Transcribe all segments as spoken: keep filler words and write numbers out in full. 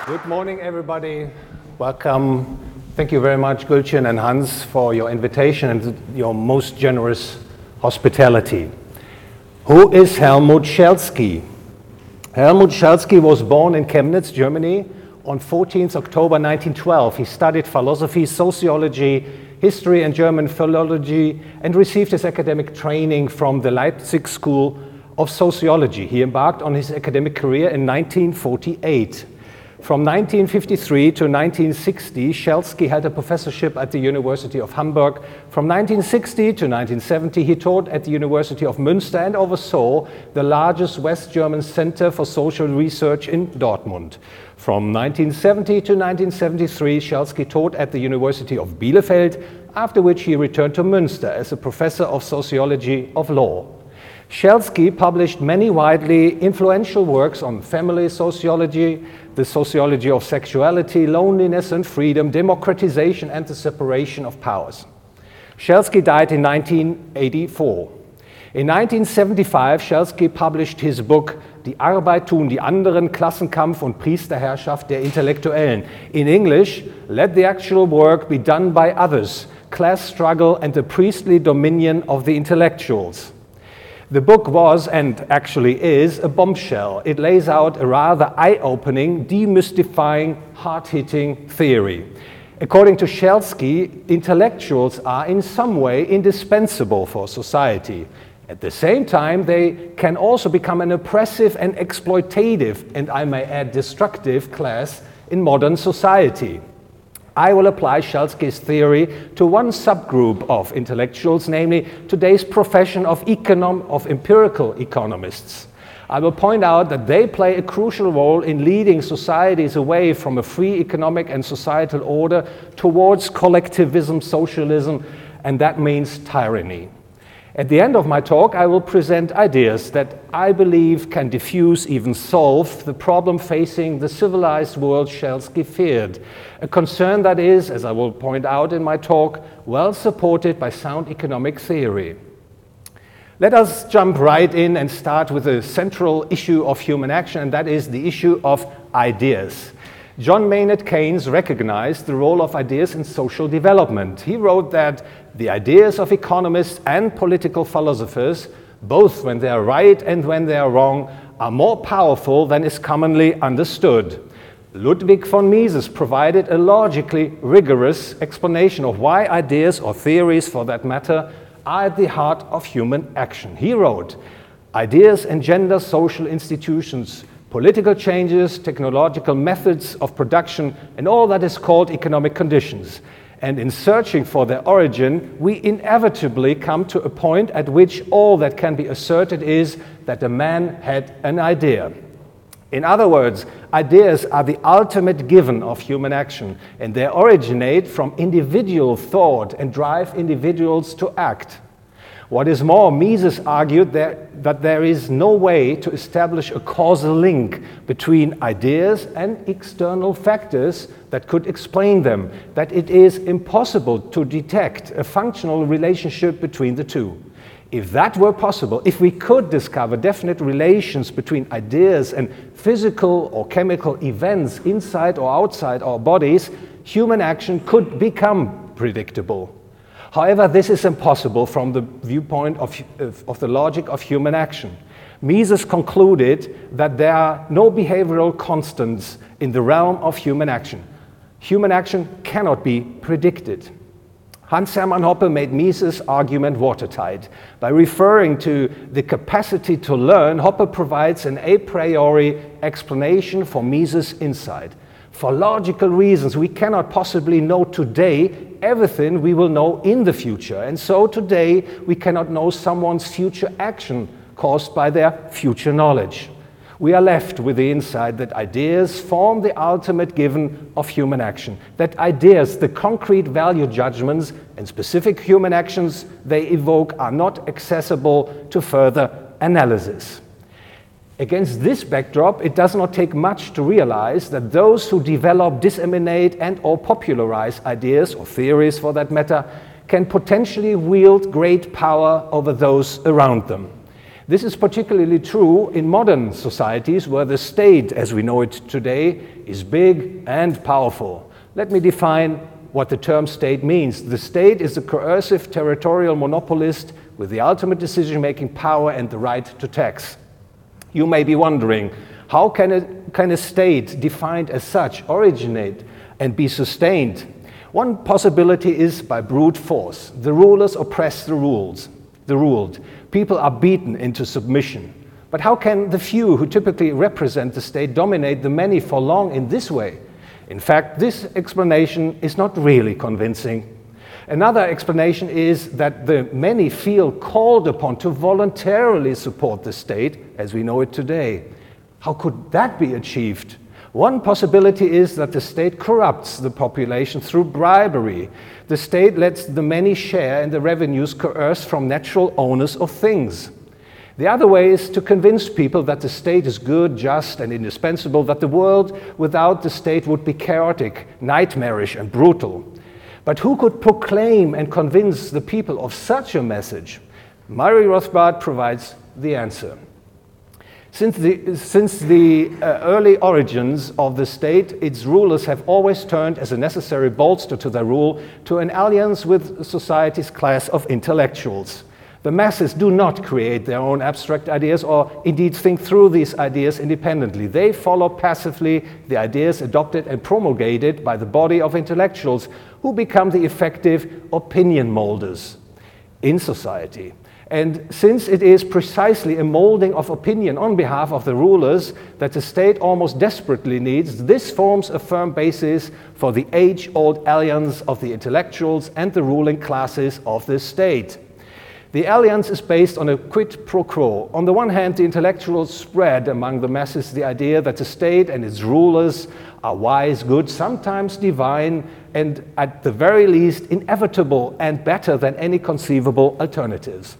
Good morning, everybody. Welcome. Thank you very much, Gülçin and Hans, for your invitation and your most generous hospitality. Who is Helmut Schelsky? Helmut Schelsky was born in Chemnitz, Germany, on fourteenth October nineteen twelve. He studied philosophy, sociology, history, and German philology, and received his academic training from the Leipzig School of Sociology. He embarked on his academic career in nineteen forty-eight. From nineteen fifty-three to nineteen sixty, Schelsky held a professorship at the University of Hamburg. From nineteen sixty to nineteen seventy, he taught at the University of Münster and oversaw the largest West German center for social research in Dortmund. From nineteen seventy to nineteen seventy-three, Schelsky taught at the University of Bielefeld, after which he returned to Münster as a professor of sociology of law. Schelsky published many widely influential works on family sociology, the sociology of sexuality, loneliness and freedom, democratization, and the separation of powers. Schelsky died in nineteen eighty-four. In nineteen seventy-five, Schelsky published his book Die Arbeit tun die anderen, Klassenkampf und Priesterherrschaft der Intellektuellen. In English, Let the Actual Work Be Done by Others, Class Struggle and the Priestly Dominion of the Intellectuals. The book was, and actually is, a bombshell. It lays out a rather eye-opening, demystifying, hard-hitting theory. According to Schelsky, intellectuals are in some way indispensable for society. At the same time, they can also become an oppressive and exploitative, and I may add destructive, class in modern society. I will apply Schelsky's theory to one subgroup of intellectuals, namely today's profession of, econom of empirical economists. I will point out that they play a crucial role in leading societies away from a free economic and societal order towards collectivism, socialism, and that means tyranny. At the end of my talk, I will present ideas that I believe can diffuse, even solve, the problem facing the civilized world Schelsky feared, a concern that is, as I will point out in my talk, well supported by sound economic theory. Let us jump right in and start with the central issue of human action, and that is the issue of ideas. John Maynard Keynes recognized the role of ideas in social development. He wrote that the ideas of economists and political philosophers, both when they are right and when they are wrong, are more powerful than is commonly understood. Ludwig von Mises provided a logically rigorous explanation of why ideas, or theories for that matter, are at the heart of human action. He wrote, "Ideas engender social institutions, political changes, technological methods of production, and all that is called economic conditions. And in searching for their origin, we inevitably come to a point at which all that can be asserted is that a man had an idea." In other words, ideas are the ultimate given of human action, and they originate from individual thought and drive individuals to act. What is more, Mises argued that, that there is no way to establish a causal link between ideas and external factors that could explain them, that it is impossible to detect a functional relationship between the two. If that were possible, if we could discover definite relations between ideas and physical or chemical events inside or outside our bodies, human action could become predictable. However, this is impossible from the viewpoint of, of the logic of human action. Mises concluded that there are no behavioral constants in the realm of human action. Human action cannot be predicted. Hans Hermann Hoppe made Mises' argument watertight. By referring to the capacity to learn, Hoppe provides an a priori explanation for Mises' insight. For logical reasons, we cannot possibly know today everything we will know in the future. And so today, we cannot know someone's future action caused by their future knowledge. We are left with the insight that ideas form the ultimate given of human action. That ideas, the concrete value judgments and specific human actions they evoke, are not accessible to further analysis. Against this backdrop, it does not take much to realize that those who develop, disseminate, and or popularize ideas, or theories for that matter, can potentially wield great power over those around them. This is particularly true in modern societies where the state, as we know it today, is big and powerful. Let me define what the term state means. The state is a coercive territorial monopolist with the ultimate decision-making power and the right to tax. You may be wondering, how can a, can a state defined as such originate and be sustained? One possibility is by brute force. The rulers oppress the rules, the ruled. People are beaten into submission. But how can the few who typically represent the state dominate the many for long in this way? In fact, this explanation is not really convincing. Another explanation is that the many feel called upon to voluntarily support the state as we know it today. How could that be achieved? One possibility is that the state corrupts the population through bribery. The state lets the many share in the revenues coerced from natural owners of things. The other way is to convince people that the state is good, just, and indispensable, that the world without the state would be chaotic, nightmarish, and brutal. But who could proclaim and convince the people of such a message? Murray Rothbard provides the answer. Since the, since the uh, early origins of the state, its rulers have always turned as a necessary bolster to their rule to an alliance with society's class of intellectuals. The masses do not create their own abstract ideas or indeed think through these ideas independently. They follow passively the ideas adopted and promulgated by the body of intellectuals who become the effective opinion molders in society. And since it is precisely a molding of opinion on behalf of the rulers that the state almost desperately needs, this forms a firm basis for the age-old alliance of the intellectuals and the ruling classes of the state. The alliance is based on a quid pro quo. On the one hand, the intellectuals spread among the masses the idea that the state and its rulers are wise, good, sometimes divine, and at the very least inevitable and better than any conceivable alternatives.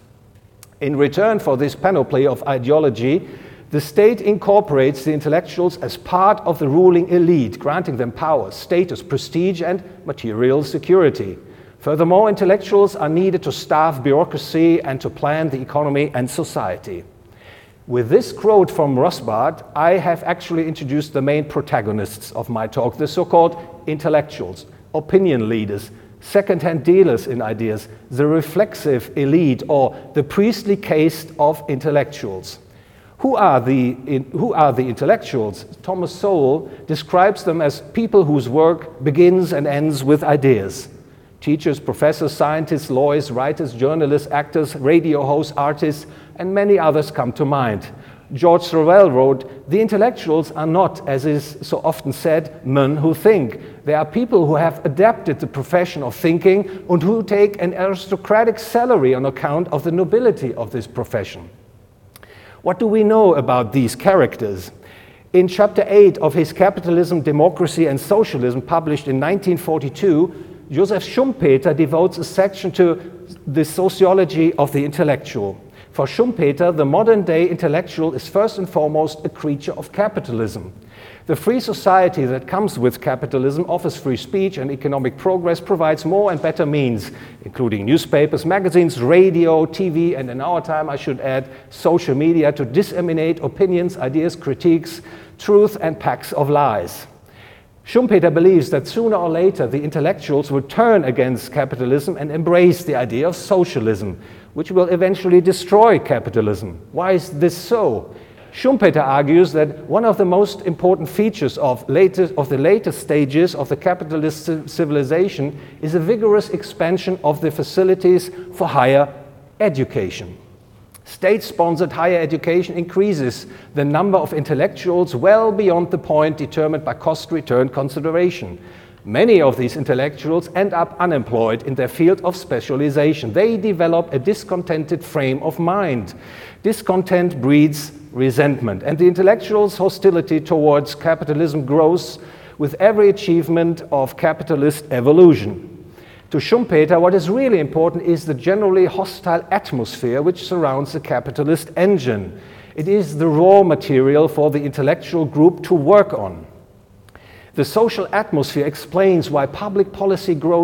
In return for this panoply of ideology, the state incorporates the intellectuals as part of the ruling elite, granting them power, status, prestige, and material security. Furthermore, intellectuals are needed to staff bureaucracy and to plan the economy and society. With this quote from Rothbard, I have actually introduced the main protagonists of my talk, the so-called intellectuals, opinion leaders, second-hand dealers in ideas, the reflexive elite, or the priestly caste of intellectuals. Who are the, in, who are the intellectuals? Thomas Sowell describes them as people whose work begins and ends with ideas. Teachers, professors, scientists, lawyers, writers, journalists, actors, radio hosts, artists, and many others come to mind. George Sorel wrote, "The intellectuals are not, as is so often said, men who think. They are people who have adapted the profession of thinking and who take an aristocratic salary on account of the nobility of this profession." What do we know about these characters? In chapter eight of his Capitalism, Democracy and Socialism, published in nineteen forty-two, Joseph Schumpeter devotes a section to the sociology of the intellectual. For Schumpeter, the modern-day intellectual is first and foremost a creature of capitalism. The free society that comes with capitalism offers free speech and economic progress, provides more and better means, including newspapers, magazines, radio, T V, and in our time, I should add, social media, to disseminate opinions, ideas, critiques, truth, and packs of lies. Schumpeter believes that sooner or later the intellectuals will turn against capitalism and embrace the idea of socialism, which will eventually destroy capitalism. Why is this so? Schumpeter argues that one of the most important features of, latest, of the later stages of the capitalist civilization is a vigorous expansion of the facilities for higher education. State-sponsored higher education increases the number of intellectuals well beyond the point determined by cost-return consideration. Many of these intellectuals end up unemployed in their field of specialization. They develop a discontented frame of mind. Discontent breeds resentment, and the intellectuals' hostility towards capitalism grows with every achievement of capitalist evolution. To Schumpeter, what is really important is the generally hostile atmosphere which surrounds the capitalist engine. It is the raw material for the intellectual group to work on. The social atmosphere explains why public policy grows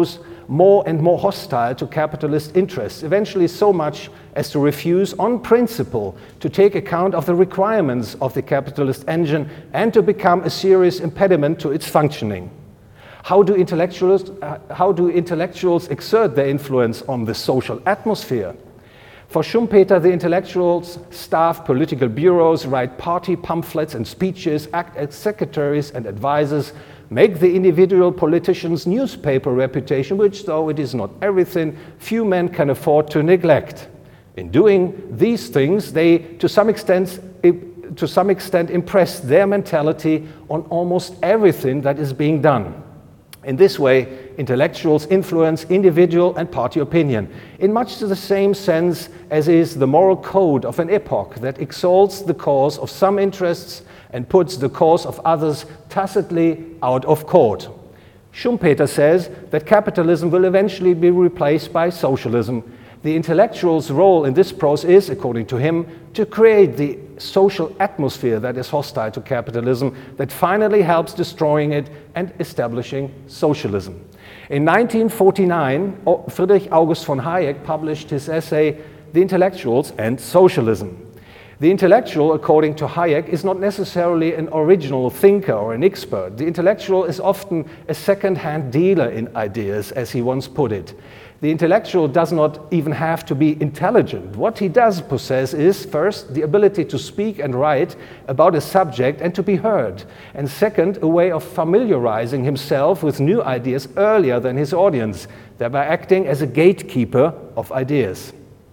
more and more hostile to capitalist interests, eventually so much as to refuse on principle to take account of the requirements of the capitalist engine and to become a serious impediment to its functioning. How do intellectuals, uh, how do intellectuals exert their influence on the social atmosphere? For Schumpeter, the intellectuals staff political bureaus, write party pamphlets and speeches, act as secretaries and advisors, make the individual politician's newspaper reputation, which, though it is not everything, few men can afford to neglect. In doing these things, they, to some extent, to some extent impress their mentality on almost everything that is being done. In this way, intellectuals influence individual and party opinion, in much the same sense as is the moral code of an epoch that exalts the cause of some interests and puts the cause of others tacitly out of court. Schumpeter says that capitalism will eventually be replaced by socialism. The intellectual's role in this process is, according to him, to create the social atmosphere that is hostile to capitalism, that finally helps destroying it and establishing socialism. In nineteen forty-nine, Friedrich August von Hayek published his essay, The Intellectuals and Socialism. The intellectual, according to Hayek, is not necessarily an original thinker or an expert. The intellectual is often a second-hand dealer in ideas, as he once put it. The intellectual does not even have to be intelligent. What he does possess is, first, the ability to speak and write about a subject and to be heard, and second, a way of familiarizing himself with new ideas earlier than his audience, thereby acting as a gatekeeper of ideas.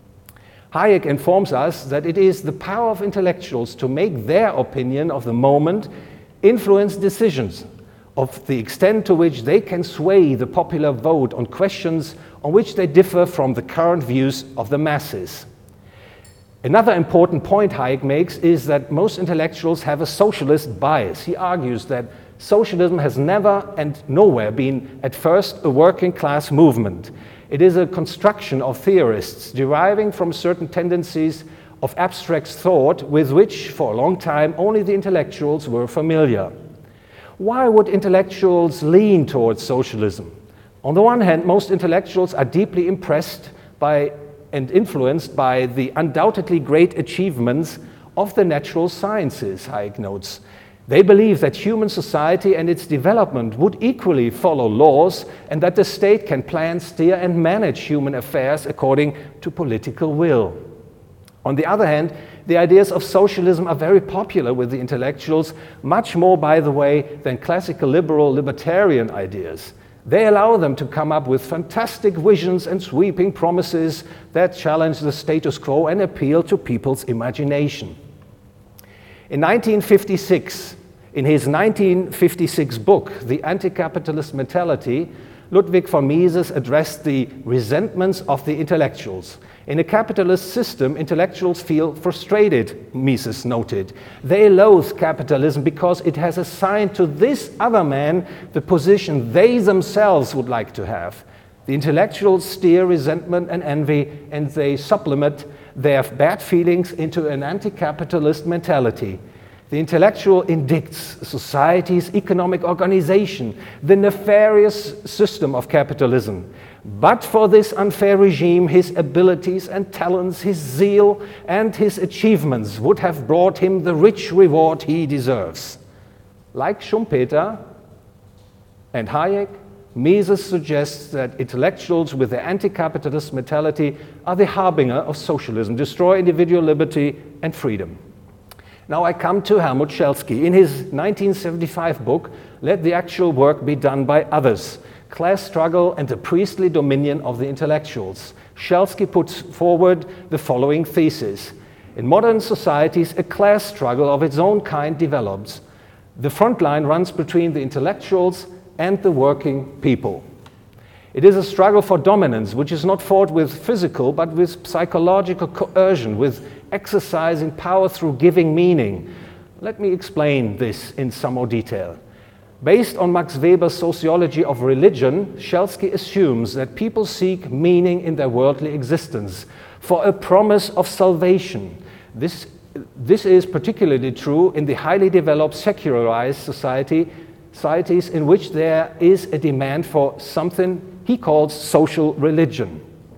Hayek informs us that it is the power of intellectuals to make their opinion of the moment influence decisions, of the extent to which they can sway the popular vote on questions on which they differ from the current views of the masses. Another important point Hayek makes is that most intellectuals have a socialist bias. He argues that socialism has never and nowhere been at first a working class movement. It is a construction of theorists deriving from certain tendencies of abstract thought with which, for a long time, only the intellectuals were familiar. Why would intellectuals lean towards socialism? On the one hand, most intellectuals are deeply impressed by and influenced by the undoubtedly great achievements of the natural sciences, Hayek notes. They believe that human society and its development would equally follow laws and that the state can plan, steer, and manage human affairs according to political will. On the other hand, the ideas of socialism are very popular with the intellectuals, much more, by the way, than classical liberal libertarian ideas. They allow them to come up with fantastic visions and sweeping promises that challenge the status quo and appeal to people's imagination. In nineteen fifty-six, in his nineteen fifty-six book, The Anti-Capitalist Mentality, Ludwig von Mises addressed the resentments of the intellectuals. In a capitalist system, intellectuals feel frustrated, Mises noted. They loathe capitalism because it has assigned to this other man the position they themselves would like to have. The intellectuals steer resentment and envy, and they supplement their bad feelings into an anti-capitalist mentality. The intellectual indicts society's economic organization, the nefarious system of capitalism. But for this unfair regime, his abilities and talents, his zeal and his achievements would have brought him the rich reward he deserves. Like Schumpeter and Hayek, Mises suggests that intellectuals with their anti-capitalist mentality are the harbinger of socialism, destroy individual liberty and freedom. Now I come to Helmut Schelsky. In his nineteen seventy-five book, Let the Actual Work Be Done by Others, Class Struggle and the Priestly Dominion of the Intellectuals, Schelsky puts forward the following thesis. In modern societies, a class struggle of its own kind develops. The front line runs between the intellectuals and the working people. It is a struggle for dominance, which is not fought with physical, but with psychological coercion, with exercising power through giving meaning. Let me explain this in some more detail. Based on Max Weber's sociology of religion, Schelsky assumes that people seek meaning in their worldly existence for a promise of salvation. This, this is particularly true in the highly developed secularized society, societies in which there is a demand for something he calls social religion.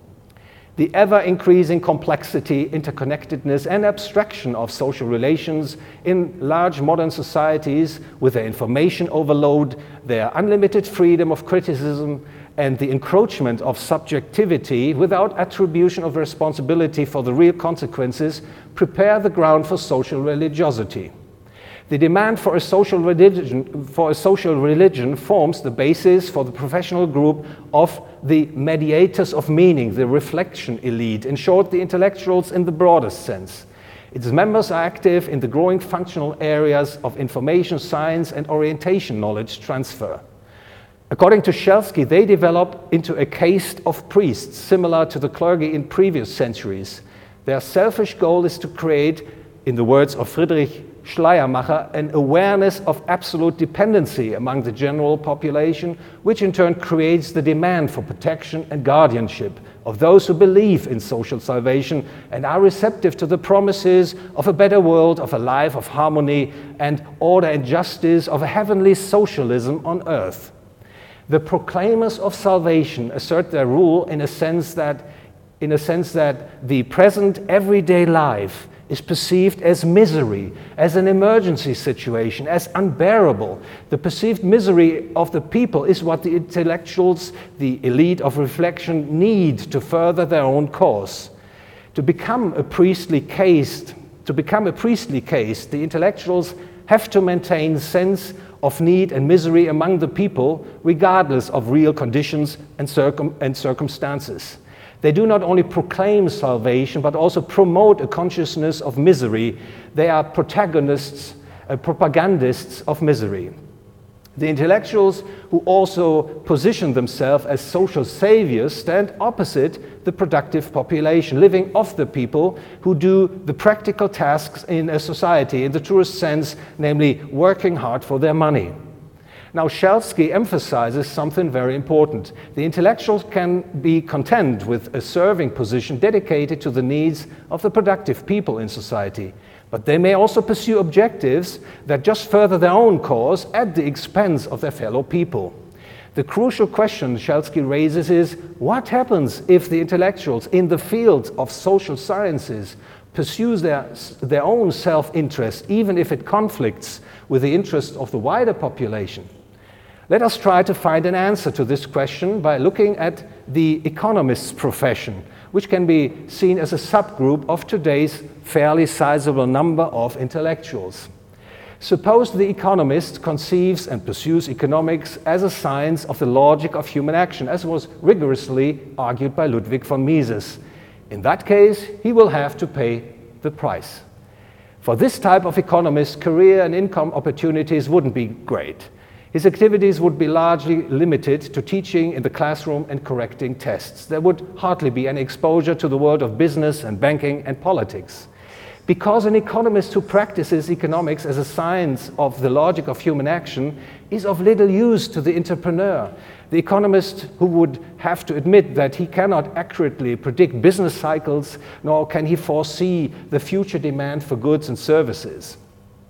The ever-increasing complexity, interconnectedness, and abstraction of social relations in large modern societies with their information overload, their unlimited freedom of criticism, and the encroachment of subjectivity without attribution of responsibility for the real consequences prepare the ground for social religiosity. The demand for a social religion, for a social religion forms the basis for the professional group of the mediators of meaning, the reflection elite, in short, the intellectuals in the broadest sense. Its members are active in the growing functional areas of information science and orientation knowledge transfer. According to Schelsky, they develop into a caste of priests, similar to the clergy in previous centuries. Their selfish goal is to create, in the words of Friedrich Schleiermacher, an awareness of absolute dependency among the general population, which in turn creates the demand for protection and guardianship of those who believe in social salvation and are receptive to the promises of a better world, of a life of harmony and order and justice, of a heavenly socialism on earth. The proclaimers of salvation assert their rule in a sense that, in a sense that the present everyday life is perceived as misery, as an emergency situation, as unbearable. The perceived misery of the people is what the intellectuals, the elite of reflection, need to further their own cause. To become a priestly caste, to become a priestly caste, the intellectuals have to maintain sense of need and misery among the people, regardless of real conditions and, circum and circumstances. They do not only proclaim salvation, but also promote a consciousness of misery. They are protagonists, uh, propagandists of misery. The intellectuals who also position themselves as social saviors stand opposite the productive population, living off the people who do the practical tasks in a society, in the truest sense, namely working hard for their money. Now, Schelsky emphasizes something very important. The intellectuals can be content with a serving position dedicated to the needs of the productive people in society, but they may also pursue objectives that just further their own cause at the expense of their fellow people. The crucial question Schelsky raises is, what happens if the intellectuals in the field of social sciences pursue their, their own self-interest, even if it conflicts with the interests of the wider population? Let us try to find an answer to this question by looking at the economist's profession, which can be seen as a subgroup of today's fairly sizable number of intellectuals. Suppose the economist conceives and pursues economics as a science of the logic of human action, as was rigorously argued by Ludwig von Mises. In that case, he will have to pay the price. For this type of economist, career and income opportunities wouldn't be great. His activities would be largely limited to teaching in the classroom and correcting tests. There would hardly be any exposure to the world of business and banking and politics. Because an economist who practices economics as a science of the logic of human action is of little use to the entrepreneur, the economist who would have to admit that he cannot accurately predict business cycles, nor can he foresee the future demand for goods and services.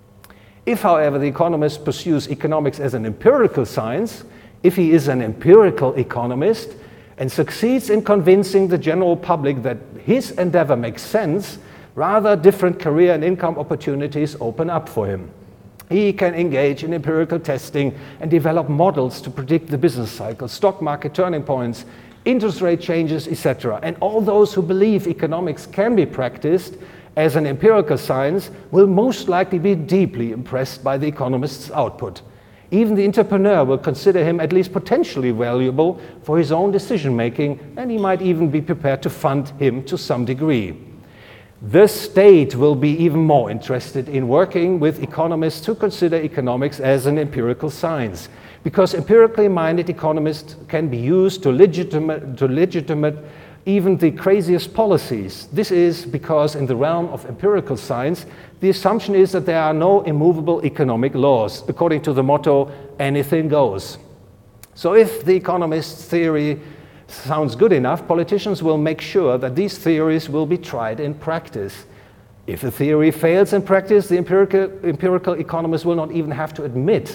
If, however, the economist pursues economics as an empirical science, if he is an empirical economist and succeeds in convincing the general public that his endeavor makes sense, rather different career and income opportunities open up for him. He can engage in empirical testing and develop models to predict the business cycle, stock market turning points, interest rate changes, et cetera. And all those who believe economics can be practiced as an empirical science will most likely be deeply impressed by the economist's output. Even the entrepreneur will consider him at least potentially valuable for his own decision-making, and he might even be prepared to fund him to some degree. The state will be even more interested in working with economists who consider economics as an empirical science, because empirically minded economists can be used to legitimate, to legitimate even the craziest policies. This is because in the realm of empirical science, the assumption is that there are no immovable economic laws, according to the motto, anything goes. So if the economist's theory sounds good enough, politicians will make sure that these theories will be tried in practice. If the theory fails in practice, the empirical, empirical economists will not even have to admit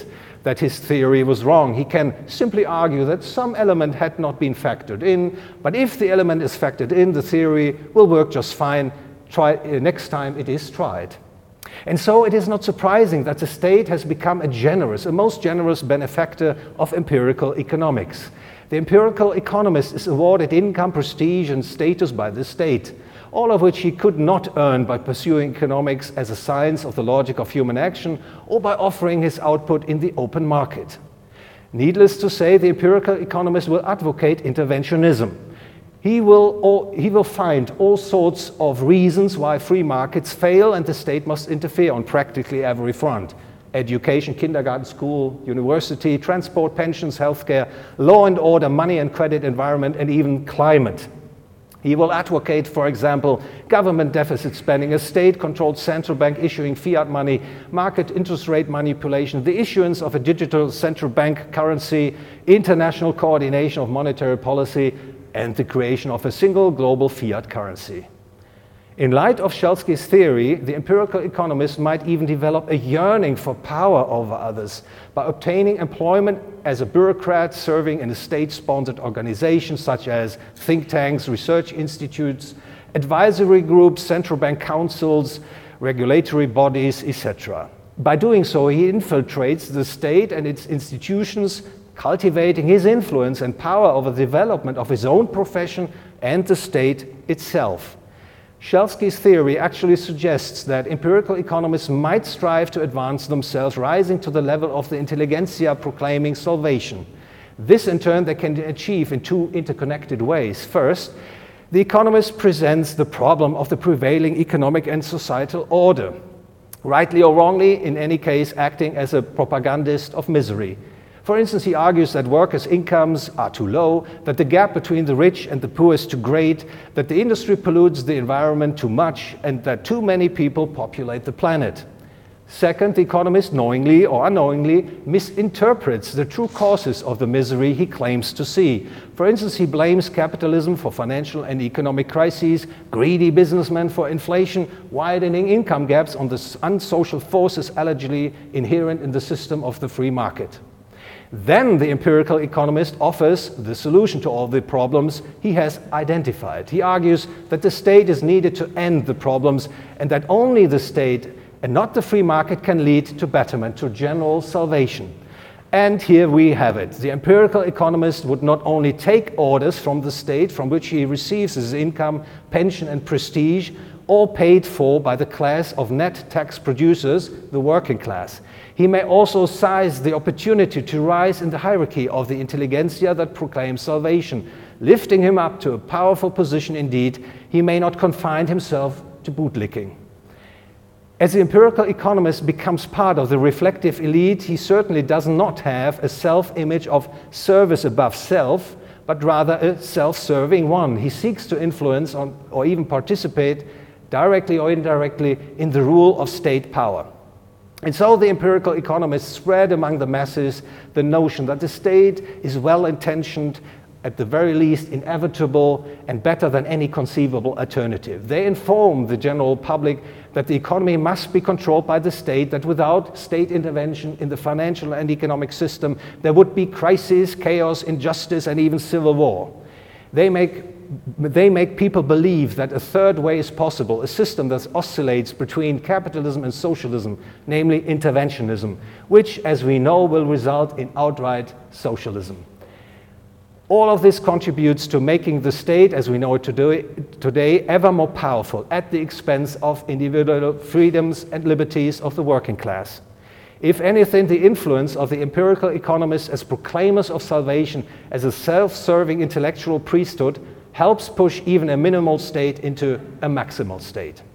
that his theory was wrong. He can simply argue that some element had not been factored in, but if the element is factored in, the theory will work just fine. Try, uh, next time it is tried. And so it is not surprising that the state has become a generous, a most generous benefactor of empirical economics. The empirical economist is awarded income, prestige, and status by the state, all of which he could not earn by pursuing economics as a science of the logic of human action or by offering his output in the open market. Needless to say, the empirical economist will advocate interventionism. He will, all, he will find all sorts of reasons why free markets fail and the state must interfere on practically every front. Education, kindergarten, school, university, transport, pensions, healthcare, law and order, money and credit, environment, and even climate. He will advocate, for example, government deficit spending, a state-controlled central bank issuing fiat money, market interest rate manipulation, the issuance of a digital central bank currency, international coordination of monetary policy, and the creation of a single global fiat currency. In light of Schelsky's theory, the empirical economist might even develop a yearning for power over others by obtaining employment as a bureaucrat serving in a state-sponsored organization such as think tanks, research institutes, advisory groups, central bank councils, regulatory bodies, et cetera. By doing so, he infiltrates the state and its institutions, cultivating his influence and power over the development of his own profession and the state itself. Schelsky's theory actually suggests that empirical economists might strive to advance themselves, rising to the level of the intelligentsia proclaiming salvation. This, in turn, they can achieve in two interconnected ways. First, the economist presents the problem of the prevailing economic and societal order, rightly or wrongly, in any case, acting as a propagandist of misery. For instance, he argues that workers' incomes are too low, that the gap between the rich and the poor is too great, that the industry pollutes the environment too much, and that too many people populate the planet. Second, the economist knowingly or unknowingly misinterprets the true causes of the misery he claims to see. For instance, he blames capitalism for financial and economic crises, greedy businessmen for inflation, widening income gaps on the unsocial forces allegedly inherent in the system of the free market. Then the empirical economist offers the solution to all the problems he has identified. He argues that the state is needed to end the problems and that only the state and not the free market can lead to betterment, to general salvation. And here we have it. The empirical economist would not only take orders from the state from which he receives his income, pension and prestige, all paid for by the class of net tax producers, the working class. He may also seize the opportunity to rise in the hierarchy of the intelligentsia that proclaims salvation, lifting him up to a powerful position indeed. He may not confine himself to bootlicking. As the empirical economist becomes part of the reflective elite, he certainly does not have a self-image of service above self, but rather a self-serving one. He seeks to influence on, or even participate directly or indirectly in the rule of state power. And so the empirical economists spread among the masses the notion that the state is well-intentioned, at the very least inevitable, and better than any conceivable alternative. They inform the general public that the economy must be controlled by the state, that without state intervention in the financial and economic system, there would be crisis, chaos, injustice, and even civil war. They make They make people believe that a third way is possible, a system that oscillates between capitalism and socialism, namely interventionism, which, as we know, will result in outright socialism. All of this contributes to making the state, as we know it today, ever more powerful at the expense of individual freedoms and liberties of the working class. If anything, the influence of the empirical economists as proclaimers of salvation, as a self-serving intellectual priesthood, helps push even a minimal state into a maximal state.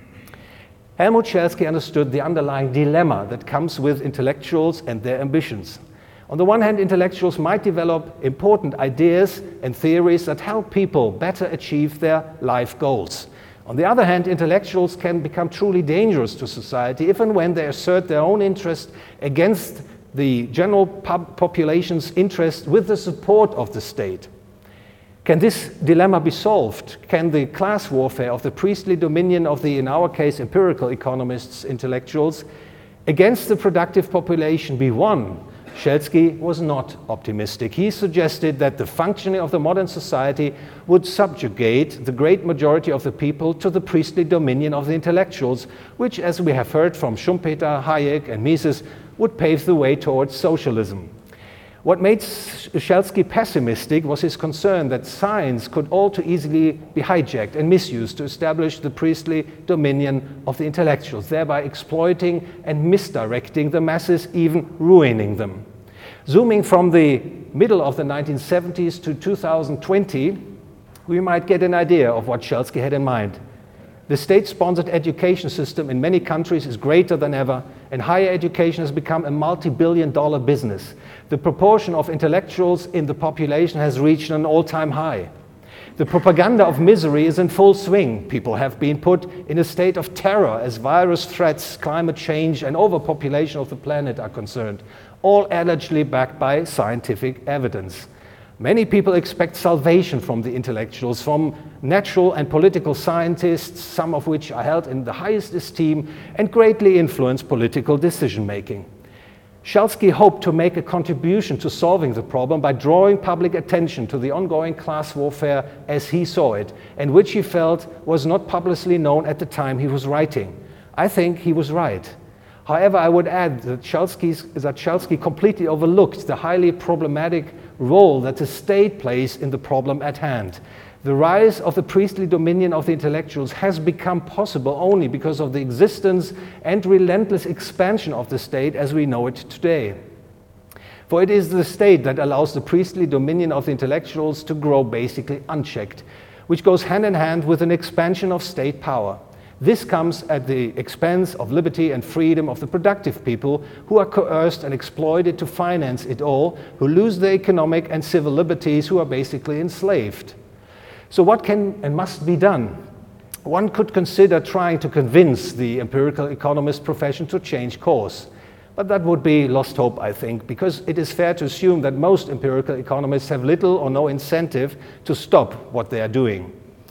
Helmut Schelsky understood the underlying dilemma that comes with intellectuals and their ambitions. On the one hand, intellectuals might develop important ideas and theories that help people better achieve their life goals. On the other hand, intellectuals can become truly dangerous to society if and when they assert their own interest against the general pop- population's interest with the support of the state. Can this dilemma be solved? Can the class warfare of the priestly dominion of the, in our case, empirical economists, intellectuals, against the productive population be won Schelsky was not optimistic. He suggested that the functioning of the modern society would subjugate the great majority of the people to the priestly dominion of the intellectuals, which, as we have heard from Schumpeter, Hayek, and Mises, would pave the way towards socialism. What made Schelsky pessimistic was his concern that science could all too easily be hijacked and misused to establish the priestly dominion of the intellectuals, thereby exploiting and misdirecting the masses, even ruining them. Zooming from the middle of the nineteen seventies to two thousand twenty, we might get an idea of what Schelsky had in mind. The state-sponsored education system in many countries is greater than ever, and higher education has become a multi-billion dollar business. The proportion of intellectuals in the population has reached an all-time high. The propaganda of misery is in full swing. People have been put in a state of terror as virus threats, climate change, and overpopulation of the planet are concerned, all allegedly backed by scientific evidence. Many people expect salvation from the intellectuals, from natural and political scientists, some of which are held in the highest esteem and greatly influence political decision-making. Schelsky hoped to make a contribution to solving the problem by drawing public attention to the ongoing class warfare as he saw it, and which he felt was not publicly known at the time he was writing. I think he was right. However, I would add that Schelsky, that Schelsky completely overlooked the highly problematic role that the state plays in the problem at hand. The rise of the priestly dominion of the intellectuals has become possible only because of the existence and relentless expansion of the state as we know it today. For it is the state that allows the priestly dominion of the intellectuals to grow basically unchecked, which goes hand in hand with an expansion of state power. This comes at the expense of liberty and freedom of the productive people who are coerced and exploited to finance it all, who lose their economic and civil liberties, who are basically enslaved. So what can and must be done? One could consider trying to convince the empirical economist profession to change course. But that would be lost hope, I think, because it is fair to assume that most empirical economists have little or no incentive to stop what they are doing.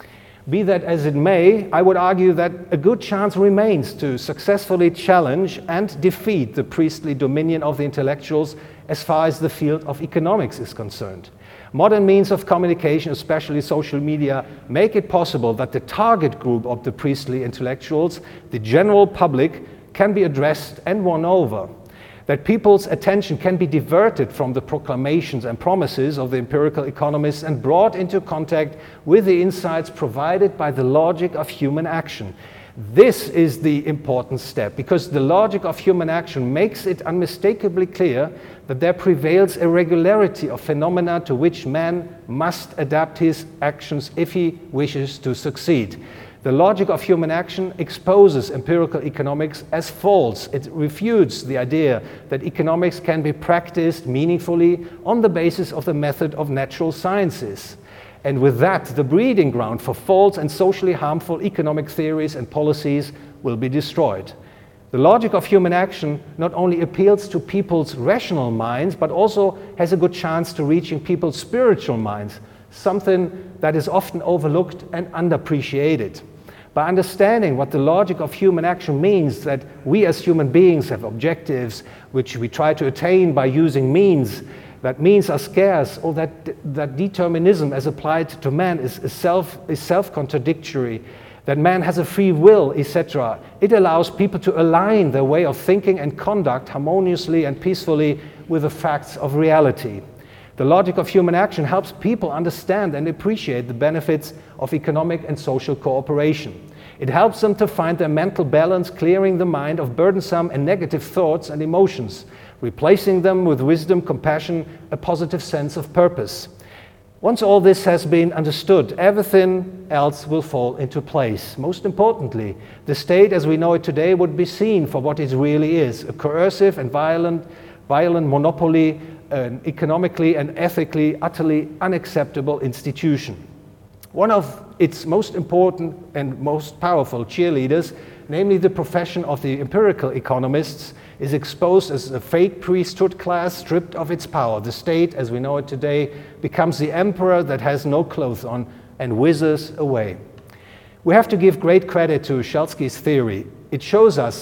Be that as it may, I would argue that a good chance remains to successfully challenge and defeat the priestly dominion of the intellectuals as far as the field of economics is concerned. Modern means of communication, especially social media, make it possible that the target group of the priestly intellectuals, the general public, can be addressed and won over. That people's attention can be diverted from the proclamations and promises of the empirical economists and brought into contact with the insights provided by the logic of human action. This is the important step, because the logic of human action makes it unmistakably clear that there prevails a regularity of phenomena to which man must adapt his actions if he wishes to succeed. The logic of human action exposes empirical economics as false. It refutes the idea that economics can be practiced meaningfully on the basis of the method of natural sciences. And with that, the breeding ground for false and socially harmful economic theories and policies will be destroyed. The logic of human action not only appeals to people's rational minds, but also has a good chance to reaching people's spiritual minds, something that is often overlooked and underappreciated. By understanding what the logic of human action means, that we as human beings have objectives which we try to attain by using means, that means are scarce, or that, that determinism as applied to man is, is, self, is self-contradictory, that man has a free will, et cetera. It allows people to align their way of thinking and conduct harmoniously and peacefully with the facts of reality. The logic of human action helps people understand and appreciate the benefits of economic and social cooperation. It helps them to find their mental balance, clearing the mind of burdensome and negative thoughts and emotions, replacing them with wisdom, compassion, a positive sense of purpose. Once all this has been understood, everything else will fall into place. Most importantly, the state as we know it today would be seen for what it really is, a coercive and violent, violent monopoly, an economically and ethically utterly unacceptable institution. One of its most important and most powerful cheerleaders, namely the profession of the empirical economists, is exposed as a fake priesthood class stripped of its power. The state, as we know it today, becomes the emperor that has no clothes on and withers away. We have to give great credit to Schelsky's theory. It shows us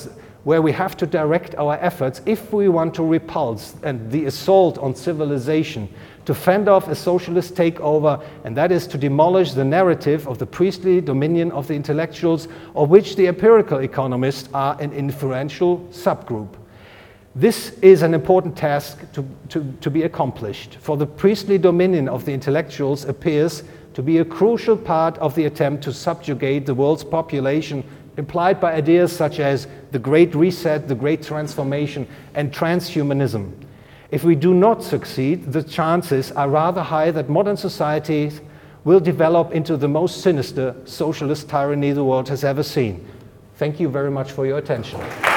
where we have to direct our efforts if we want to repulse and the assault on civilization, to fend off a socialist takeover, and that is to demolish the narrative of the priestly dominion of the intellectuals, of which the empirical economists are an influential subgroup. This is an important task to, to, to be accomplished, for the priestly dominion of the intellectuals appears to be a crucial part of the attempt to subjugate the world's population, implied by ideas such as the Great Reset, the Great Transformation, and transhumanism. If we do not succeed, the chances are rather high that modern societies will develop into the most sinister socialist tyranny the world has ever seen. Thank you very much for your attention.